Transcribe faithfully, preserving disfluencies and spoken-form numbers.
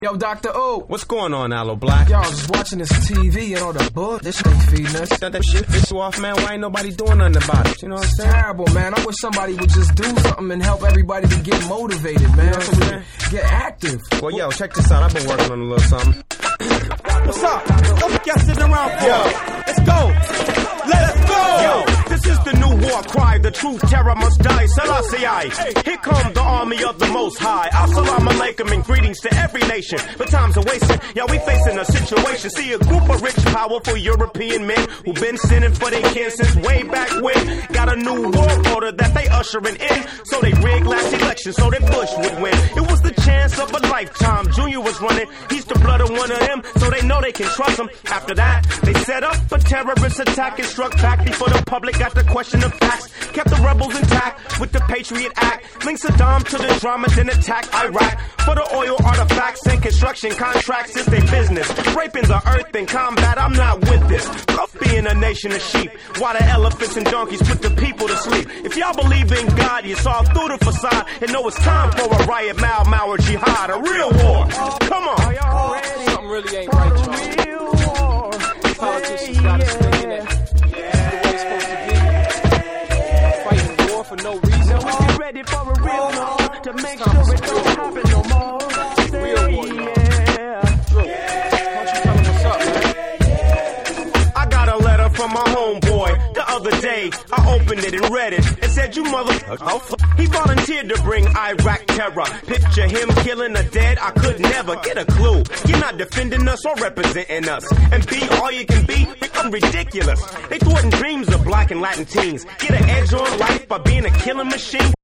Yo, Doctor O. What's going on, Aloe Black? Yo, I was just watching this T V and all the bull. This shit ain't feeding us. That, that shit piss you off, man. Why ain't nobody doing nothing about it? You know what I'm It's saying? terrible, man. I wish somebody would just do something and help everybody to get motivated, man. You know what So we I'm can get active. Well, yo, check this out. I've been working on a little something. What's up? What y'all sitting around for? Yo. Let's go. Let's go. Yo, this is the new war cry. The true terror must die. Selassie I. Here come the army of the Most High. Assalamu alaikum and greetings to every nation. But times are wasting. Yeah, we facing a situation. See a group of rich, powerful European men who been sinning for their kids since way back when. Got a new world order that they ushering in. So they rigged last election so that Bush would win. It was the chance of a lifetime. Junior was running. He's the blood of one of them, so they know they can trust him. After that, they set up a terrorist attack and struck back before the public got to question the facts. Kept the rebels intact with the Patriot Act. Linked Saddam to the drama, then attacked Iraq. For the oil artifacts and construction contracts is their business. Raping the earth in combat, I'm not with this. Love being a nation of sheep, while the elephants and donkeys put the people to sleep. If y'all believe in God, you saw through the facade and know it's time for a riot, Mau Mau, or jihad, a real war. Come on. Something really ain't right, y'all. Politicians got us thinking that the way it's supposed to be. Fighting war for no reason. Get ready for a real war to make sure it don't happen no more. Real war, y'all. Look, why don't you tell them what's up, man? I got a letter from my homeboy the other day. I opened it and read it. It said, you motherfucker. He volunteered to bring Iraq terror. Picture him killing a dead. I could never get a clue. You're not defending us or representing us. And be all you can be, become ridiculous. They thwarting dreams of black and Latin teens. Get an edge on life by being a killing machine.